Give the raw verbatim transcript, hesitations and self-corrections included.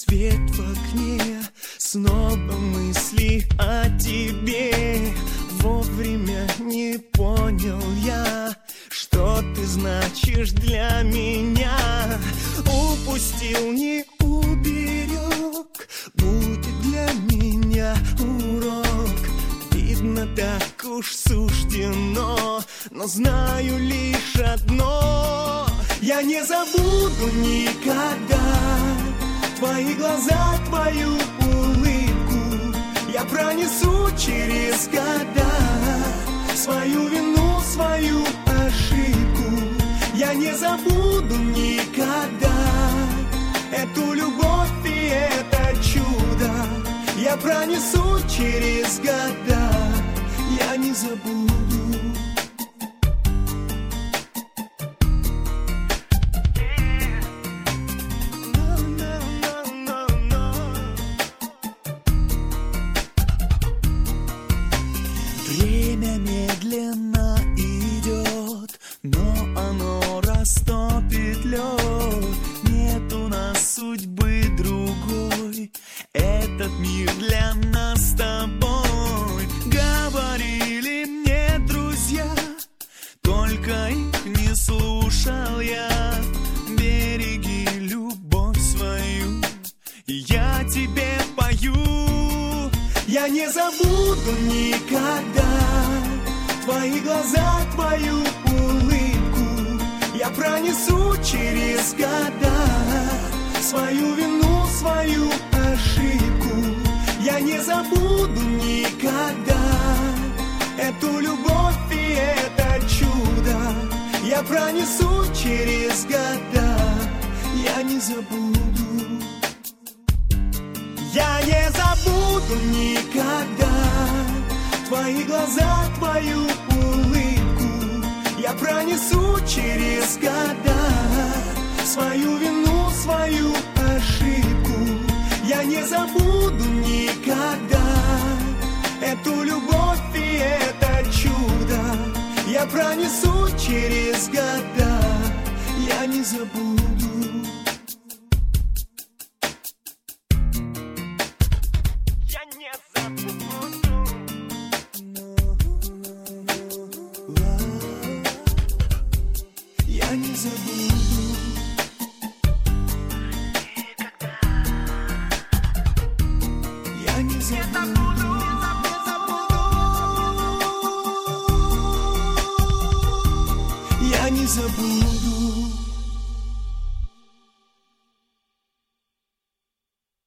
свет в окне, снова мысли о тебе. Вовремя не понял я, что ты значишь для меня. Упустил, не уберег, будет для меня урок. Видно, так уж суждено, но знаю лишь одно: я не забуду никогда твои глаза, твою улыбку. Я пронесу через года свою вину, свою ошибку. Я не забуду никогда эту любовь и это чудо. Я пронесу через года, я не забуду. Время медленно идет, но оно растопит лед. Нет у нас судьбы другой, этот мир для нас с тобой. Говорили мне друзья, только их не слушал я. Береги любовь свою, и я тебе пою. Я не забуду никогда твои глаза, твою улыбку. Я пронесу через года свою вину, свою ошибку. Я не забуду никогда эту любовь и это чудо. Я пронесу через года, я не забуду. Я не забуду никогда твои глаза, твою улыбку. Я пронесу через года свою вину, свою ошибку. Я не забуду никогда эту любовь и это чудо. Я пронесу через года, я не забуду. Я не забуду. Я не забуду. Я не забуду.